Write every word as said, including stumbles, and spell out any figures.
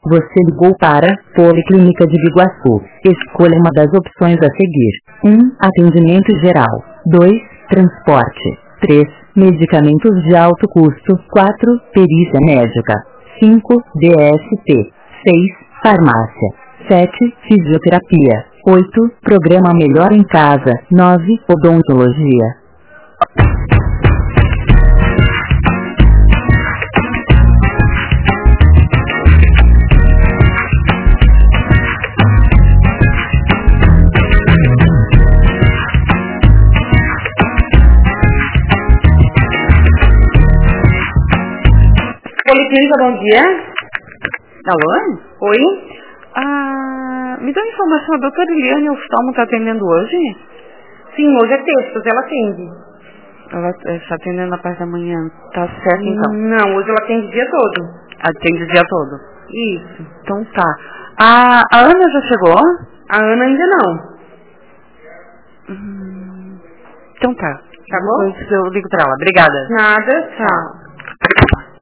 Você ligou para Policlínica de Biguaçu. Escolha uma das opções a seguir. um. Atendimento geral. dois. Transporte. três. Medicamentos de alto custo. quatro. Perícia médica. cinco. D S T. seis. Farmácia. sete. Fisioterapia. oito. Programa Melhor em Casa. nove. Odontologia. Policlínica, bom dia. Alô? Oi? Ah, me dá uma informação, a doutora Eliane Oftalmo está atendendo hoje? Sim, hoje é terça, ela atende. Ela está atendendo na parte da manhã, tá certo então? Não, hoje ela atende o dia todo. Atende o dia todo? Isso. Então tá. A, a Ana já chegou? A Ana ainda não. Hum, então tá. Tá bom? Depois eu ligo pra ela. Obrigada. Nada, tchau.